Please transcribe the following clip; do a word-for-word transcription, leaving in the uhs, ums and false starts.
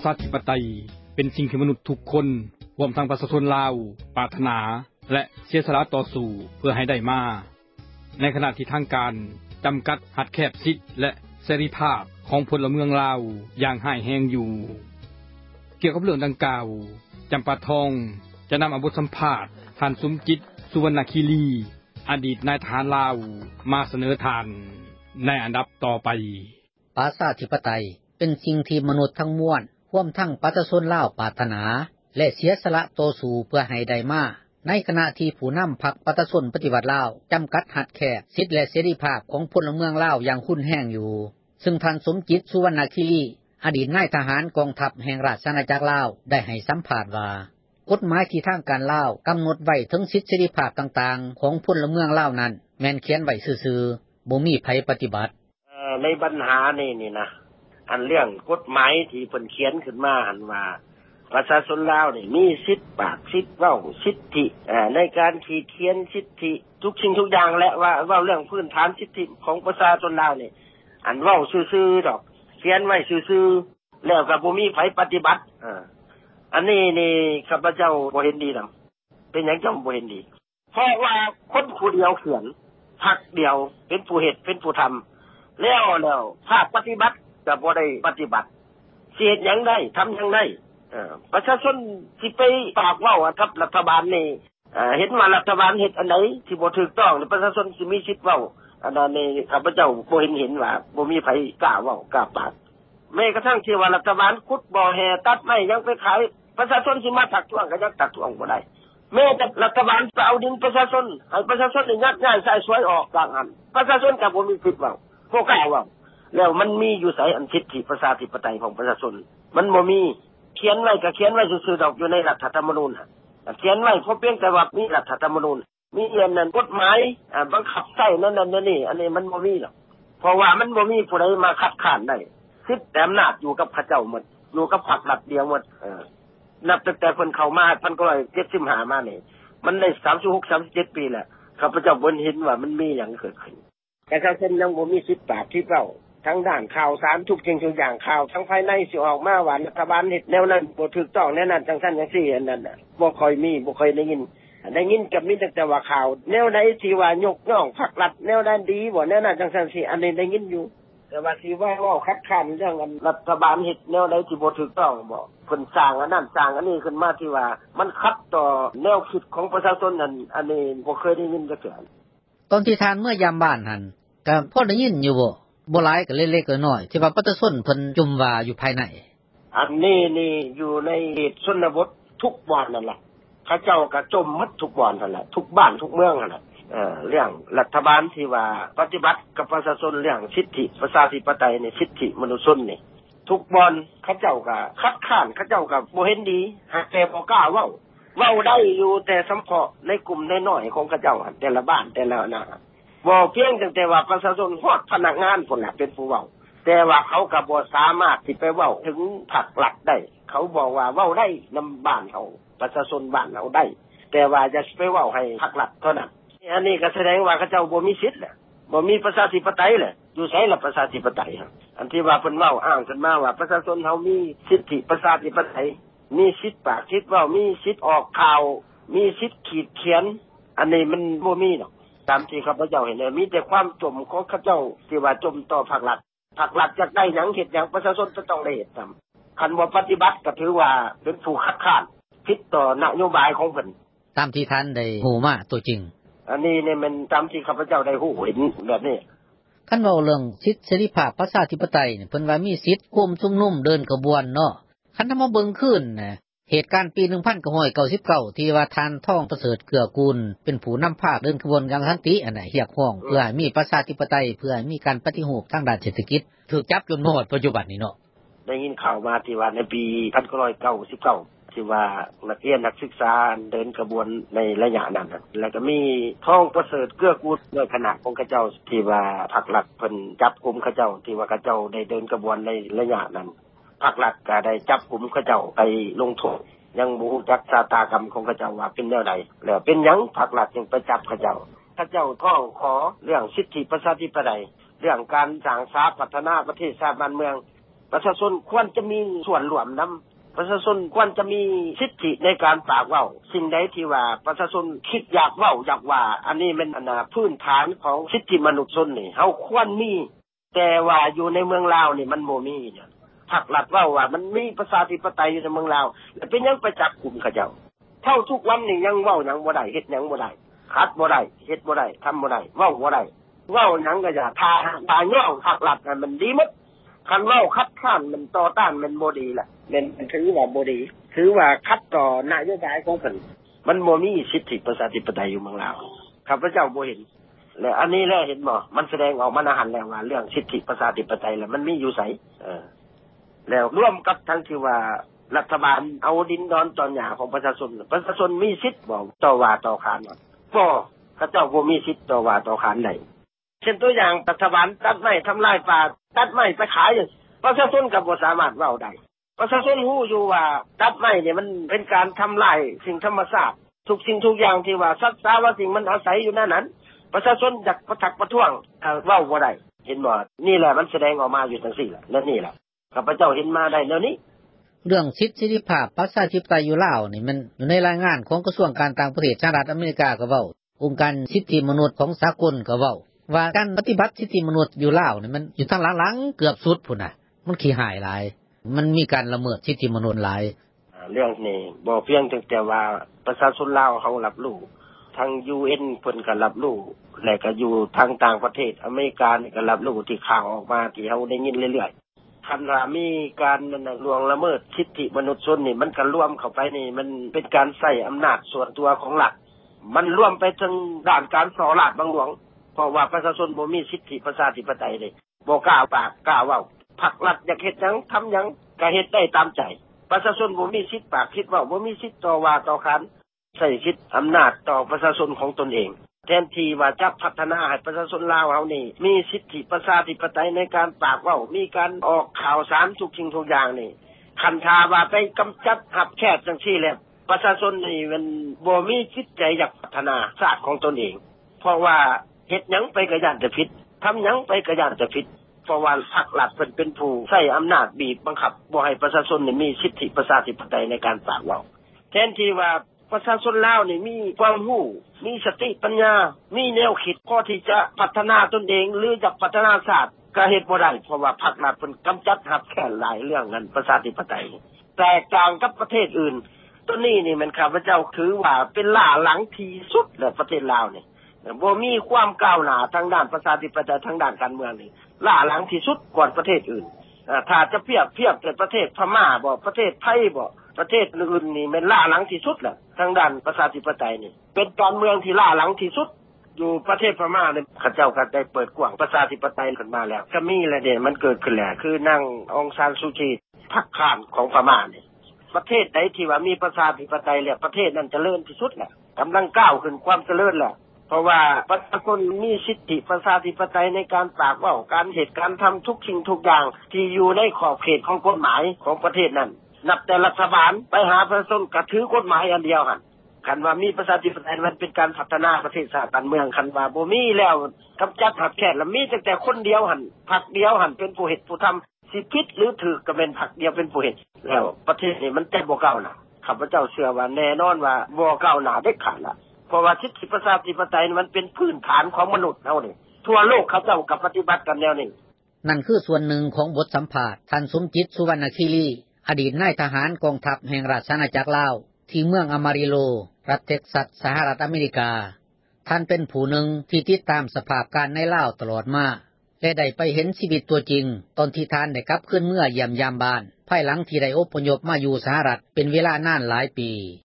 ชาธิปไตยเป็นสิ่งที่มนุษย์ทุกคนรวมทั้งประชาชนลาวปรารถนาและเสียสละต่อสู้เพื่อให้ได้มาในขณะที่ทางการจำกัดหัดแคบสิทธิและเสรีภาพของพลเมืองลาวอย่างห้ายแรงอยู่เกี่ยวกับเรื่องดังกล่าวจำปาทองจะนำเอาบทสัมภาษณ์ท่านสมจิตสุวรรณคีรีอดีตนายทหารลาวมาเสนอทานในอันดับต่อไปประชาธิปไตยเป็นสิ่งที่มนุษย์ทั้งมวลรวมทั้งประชาชนลาวปรารถนาและเสียสละต่อสู้เพื่อให้ได้มาในขณะที่ผู้นำพรรคประชาชนปฏิวัติลาวจำกัดหัดแคบสิทธิและเสรีภาพของพลเมืองลาวอย่างรุนแรงอยู่ซึ่งท่านสมจิตสุวรรณคีรีอดีตนายทหารกองทัพแห่งราชอาณาจักรลาวได้ให้สัมภาษณ์ว่ากฎหมายที่ทางการลาวกำหนดไว้ถึงสิทธิเสรีภาพต่างๆของพลเมืองลาวนั้นแม่นเขียนไว้ซื่อๆบ่มีไผปฏิบัติเอ่อในปัญหานี่นี่นะอันเรื่องกฎหมายที่เพิ่นเขียนขึ้นมาอันว่าประชาชนลาวนี่มีสิทธิ์ปากสิทธิ์เว้าสิทธิเอ่อในการขีดเขียนสิทธิทุกสิ่งทุกอย่างและว่าเว้าเรื่องพื้นฐานสิทธิของประชาชนลาวนี่อันเว้าซื่อๆดอกเขียนไว้ซื่อๆแล้วก็บ่มีไผปฏิบัติอ่าอันนี้นี่ข้าพเจ้าบ่เห็นดีนำเป็นหยังจังบ่เห็นดีเพราะว่าคนผู้เดียวเขียนพรรคเดียวเป็นผู้เฮ็ดเป็นผู้ทำแล้วแล้วภาคปฏิบัติก็บ่ได้ปฏิบัติสิเฮ็ดหยังได้ทำหยังได้เอ่อประชาชนสิไปปากเว้ากับรัฐบาลนี่เอ่อเห็นว่ารัฐบาลเฮ็ดอันใดที่บ่ถูกต้องประชาชนสิมีสิทธิ์เว้าอันนั้นนี่ข้าพเจ้าบ่เห็นเห็นว่าบ่มีไผกล้าเว้ากล้าปากแม้กระทั่งที่ว่ารัฐบาลขุดบ่อแห่ตัดไม้ยังไปขายประชาชนสิมาทักท้วงก็ยังทักท้วงบ่ได้แม้แต่รัฐบาลไปเอาดินประชาชนให้ประชาชนนี่ยัดย้ายใส่สวยออกต่างอันประชาชนก็บ่มีสิทธิ์เว้าบ่กล้าเว้าแล้วมันมีอยู่ไสอันสิทธิประชาธิปไตยของประชาชนมันบ่มีเขียนไว้ก็เขียนไว้ซื่อๆดอกอยู่ในรัฐธรรมนูญน่ะเขียนไว้เพราะเพียงแต่ว่ามีรัฐธรรมนูญมีเรื่องนั้นกฎหมายอ่าบังคับใช้นั่นนั่นนี่อันนี้มันบ่มีหรอกเพราะว่ามันบ่มีผู้ใดมาคัดค้านได้สิทธิ์อำนาจอยู่กับพระเจ้าหมดอยู่กับพรรครัฐเดียวหมดเออนับตั้งแต่เพิ่นเข้ามาหนึ่งพันเก้าร้อยเจ็ดสิบห้ามานี่มันได้สามสิบหก สามสิบเจ็ดปีแล้วข้าพเจ้าบ่เห็นว่ามันมีหยังเกิดขึ้นแต่ถ้าเช่นยังบ่มีสิทธิ์ปากที่เว้าทั้งด้านข่าวสารทุกสิ่งทุกอย่างข่าวทั้งภายในสิออกมาว่ารัฐบาลเฮ็ดแนวนั้นบ่ถูกต้องแนวนั้นจังซั่นจังซี่อันนั้นน่ะบ่ค่อยมีบ่ค่อยได้ยินได้ยินก็มีแต่ว่าข่าวแนวใดที่ว่ายกย่องพรรครัฐแนวนั้นดีบ่แนวนั้นจังซั่นสิอันนี้ได้ยินอยู่แต่ว่าสิว่าเว้าคัดค้านเรื่องรัฐบาลเฮ็ดแนวใดที่บ่ถูกต้องบ่เพิ่นสร้างอันนั้นสร้างอันนี้ขึ้นมาที่ว่ามันขัดต่อแนวคิดของประชาชนนั่นอันนี้บ่เคยได้ยินจักเทื่อตอนที่ทานเมื่อยามบ้านหั่นก็พอได้ยินอยู่บ่บ่หลายก็เล็กๆน้อยๆที่ว่าประชาชนเพิ่นจุ่มว่าอยู่ภายในอันนี้นี่อยู่ในเขตชนบททุกบ่อนนั่นล่ะเขาเจ้าก็จมหมดทุกบ่อนนั่นแหละทุกบ้านทุกเมืองนั่นแหละเอ่อเรื่องรัฐบาลที่ว่าปฏิบัติกับประชาชนเรื่องสิทธิประชาธิปไตยนี่สิทธิมนุษยชนนี่ทุกบ่อนเขาเจ้าก็คัดค้านเขาเจ้าก็บ่เห็นดีหากแต่บ่กล้าเว้าเว้าได้อยู่แต่เฉพาะในกลุ่มน้อยๆของเขาเจ้าแต่ละบ้านแต่ละน่ะบ่เพียงแต่ว่าประชาชนฮอดพนักงานพุ่นน่ะเป็นผู้เว้าแต่ว่าเขาก็บ่สามารถที่ไปเว้าถึงพรรครัฐได้เขาบอกว่าเว้าได้นำบ้านเขาประชาชนบ้านเราได้แต่ว่าจะไปเว้าให้พรรครัฐเท่านั้นอันนี้ก็แสดงว่าเขาเจ้าบ่มีสิทธิ์แหละบ่มีประชาธิปไตยแหละอยู่ไสล่ะประชาธิปไตยอันที่ว่าเพิ่นเว้าอ้างขึ้นมาว่าประชาชนเฮามีสิทธิประชาธิปไตยมีสิทธิ์ปากสิทธิ์เว้ามีสิทธิ์ออกข่าวมีสิทธิ์ขีดเขียนอันนี้มันบ่มีหรอกตามที่ข้าพเจ้าเห็นมีแต่ความจมของข้าเจ้าที่ว่าจมต่อพรรครัฐพรรครัฐจักได้หยังเฮ็ดหยังประชาชนจะต้องได้เฮ็ดตามคันบ่ปฏิบัติก็ถือว่าเป็นผู้คัดค้านผิดต่อนโยบายของเพิ่นตามที่ท่านได้ฮู้มาตัวจริงอันนี้เนี่ยมันตามที่ข้าพเจ้าได้ฮู้เห็นแบบนี้คันเว้าเรื่องสิทธิเสรีภาพประชาธิปไตยนี่เพิ่นว่ามีสิทธิ์ร่วมชุมนุมเดินขบวนเนาะคันถ้ามาเบิ่งคืนน่ะเหตุการณ์ปีหนึ่งพันเก้าร้อยเก้าสิบเก้าที่ว่าท่านท่องประเสริฐเกื้อกูลเป็นผู้นำภาคเดินขบวนอย่างสันติอันน่ะเรียกร้องเพื่อให้มีประชาธิปไตยเพื่อให้มีการปฏิรูปทางด้านเศรษฐกิจถูกจับจนหมดปัจจุบันนี้เนาะได้ยินข่าวมาที่ว่าในปีหนึ่งพันเก้าร้อยเก้าสิบเก้าที่ว่านักเรียนนักศึกษาเดินขบวนในระยะนั้นแล้วก็มีท่องประเสริฐเกื้อกูลในคณะของเขาเจ้าที่ว่าพรรครัฐเพิ่นจับกุมเขาเจ้าที่ว่าเขาเจ้าได้เดินขบวนในระยะนั้นพรรครัฐก็ได้จับกุมเขาเจ้าไปลงโทษยังบ่ฮู้จักชะตากรรมของเขาเจ้าว่าเป็นแนวใดแล้วเป็นหยังพรรครัฐจึงไปจับเขาเจ้าเขาเจ้าท้องขอเรื่องสิทธิประชาธิปไตยเรื่องการสร้างสรรค์พัฒนาประเทศชาติบ้านเมืองประชาชนควรจะมีส่วนร่วมนําประชาชนควรจะมีสิทธิในการปากเว้าสิ่งใดที่ว่าประชาชนคิดอยากเว้าอยากว่าอันนี้มันอันน่ะพื้นฐานของสิทธิมนุษยชนนี่เฮาควรมีแต่ว่าอยู่ในเมืองลาวนี่มันบ่มีเนี่ยภาครัฐเว้าว่ามันมีประชาธิปไตยอยู่ในเมืองลาวแล้วเป็นหยังไปจับกุมเขาเจ้าเท่าทุกวันนี้ยังเว้าหยังบ่ได้เฮ็ดหยังบ่ได้คัดบ่ได้เฮ็ดบ่ได้ทำบ่ได้เว้าบ่ได้เว้าหยังก็อย่าทาตาย่องภาครัฐมันดีหมดคันเว้าคัดค้านมันต่อต้านมันบ่ดีล่ะแม่นถือว่าบ่ดีถือว่าขัดต่อนโยบายของเพิ่นมันบ่มีสิทธิประชาธิปไตยอยู่เมืองลาวข้าพเจ้าบ่เห็นและอันนี้แหละเห็นบ่มันแสดงออกมาหันแล้วว่าเรื่องสิทธิประชาธิปไตยแล้วมันมีอยู่ไสเออแล้วร่วมกับทั้งที่ว่ารัฐบาลเอาดินดอนตอนหญ้าของประชาชนประชาชนมีสิทธิ์บ่ต่อว่าต่อขานบ่เขาเจ้าบ่มีสิทธิ์ต่อว่าต่อขานได้เช่นตัวอย่างรัฐบาลตัดไม้ทำลายป่าตัดไม้ไปขายประชาชนก็บ่สามารถเว้าได้ประชาชนรู้อยู่ว่าตัดไม้เนี่ยมันเป็นการทำลายสิ่งธรรมชาติทุกสิ่งทุกอย่างที่ว่าสัตว์สาวสิ่งมันอาศัยอยู่นั่นนั้นประชาชนอยากประทักประท้วงเว้าบ่ได้เห็นบ่นี่แหละมันแสดงออกมาอยู่จังซี่ล่ะและนี่ล่ะข้าพเจ้าเห็นมาได้แล้วนี้เรื่องสิทธิภาพประชาธิปไตยอยู่ลาวนี่มันอยู่ในรายงานของกระทรวงการต่างประเทศสหรัฐอเมริกาก็เว้าองค์การสิทธิมนุษย์ของสากลก็เว้าว่าการปฏิบัติสิทธิมนุษย์อยู่ลาวนี่มันอยู่ทางหลังๆเกือบสุดพุ่นน่ะมันขี้หายหลายมันมีการละเมิดสิทธิมนุษย์หลายเรื่องนี้บ่เพียงแต่ว่าประชาชนลาวเขารับรู้ทาง ยู เอ็น เพิ่นก็รับรู้และก็อยู่ทางต่างประเทศอเมริกานี่ก็รับรู้ที่ข่าวออกมาที่เฮาได้ยินเรื่อยๆคันว่ามีการนั่นน่ะล่วงละเมิดสิทธิมนุษยชนนี่มันก็รวมเข้าไปนี่มันเป็นการใช้อำนาจส่วนตัวของรัฐมันรวมไปถึงด้านการสอราชบังหลวงเพราะว่าประชาชนบ่มีสิทธิประชาธิปไตยเลยบ่กล้าปากกล้าเว้าภาครัฐอยากเฮ็ดหยังทำหยังก็เฮ็ดได้ตามใจประชาชนบ่มีสิทธิ์ปากคิดเว้าบ่มีสิทธิ์ต่อว่าต่อขานใช้สิทธิ์อำนาจต่อประชาชนของตนเองแทนที่ว่าจะพัฒนาให้ประชาชนลาวเฮานี่มีสิทธิประชาธิปไตยในการปากเว้ามีการออกข่าวสารทุกสิ่งทุกอย่างนี่คันทาว่าไปกำจัดหับแคบจังซี่แล้วประชาชนนี่มันบ่มีจิตใจอยากพัฒนาชาติของตนเองเพราะว่าเฮ็ดหยังไปก็ย้านแต่ผิดทำหยังไปก็ย้านแต่ผิดเพราะว่าภาครัฐเพิ่นเป็นผู้ใช้อำนาจบีบบังคับบ่ให้ประชาชนนี่มีสิทธิประชาธิปไตยในการปากเว้าแทนที่ว่าประชาชนลาวนี่มีความรู้มีสติปัญญามีแนวคิดพอที่จะพัฒนาตนเองหรือจะพัฒนาชาติก็เฮ็ดบ่ได้เพราะว่าภาครัฐเพิ่นกำจัดหับแค่หลายเรื่องนั้นประชาธิปไตยแตกต่างกับประเทศอื่นตัวนี้นี่มันข้าพเจ้าถือว่าเป็นล้าหลังที่สุดแล้วประเทศลาวนี่บ่มีความก้าวหน้าทางด้านประชาธิปไตยทางด้านการเมืองนี่ล้าหลังที่สุดกว่าประเทศอื่นอ่าถ้าจะเปรียบเทียบกับประเทศพม่าบ่ประเทศไทยบ่ประเทศอื่นนี่มันล้าหลังที่สุดแหละทางด้านประชาธิปไตยนี่เป็นการเมืองที่ล้าหลังที่สุดอยู่ประเทศพม่านี่เขาเจ้าก็ได้เปิดกว้างประชาธิปไตยขึ้นมาแล้วก็มีแล้วเนี่ยมันเกิดขึ้นแล้วคือนางองซานซูจีพรรคข้ามของพม่านี่ประเทศใดที่ว่ามีประชาธิปไตยแล้วประเทศนั้นเจริญที่สุดแหละกำลังก้าวขึ้นความเจริญแล้วเพราะว่าประชาชนมีสิทธิประชาธิปไตยในการปากเว้าการเหตุการณ์ทำทุกสิ่งทุกอย่างที่อยู่ในขอบเขตของกฎหมายของประเทศนั้นนับแต่รัฐบาลไปหาประชาชนก็ถือกฎหมายอันเดียวหั่นคันว่ามีประชาธิปไตยมันเป็นการพัฒนาประเทศชาติบ้านเมืองคันว่าบ่มีแล้วกำจัดหักแค่แล้วมีแต่แต่คนเดียวหั่นพรรคเดียวหั่นเป็นผู้เฮ็ดผู้ทำสิผิดหรือถูกก็เป็นพรรคเดียวเป็นผู้เฮ็ดแล้วประเทศนี้มันจะบ่ก้าวหน้าข้าพเจ้าเชื่อว่าแน่นอนว่าบ่ก้าวหน้าเด็ดขาดล่ะเพราะว่าสิทธิประชาธิปไตยมันเป็นพื้นฐานของมนุษย์เฮานี่ทั่วโลกเขาเจ้าก็ปฏิบัติกันแนวนี้นั่นคือส่วนหนึ่งของบทสัมภาษณ์ท่านสมจิตสุวรรณคีรีอดีตนายทหารกองทัพแห่งราชอาณาจักรลาวที่เมืองอมาริโลรัฐเท็กซัสสหรัฐอเมริกาท่านเป็นผู้หนึ่งที่ติดตามสภาพการในลาวตลอดมาและได้ไปเห็นชีวิตตัวจริงตอนที่ท่านได้กลับคืนเมื่อเยี่ยมยามบ้านภายหลังที่ได้อพยพมาอยู่สหรัฐเป็นเวลานานหลายปี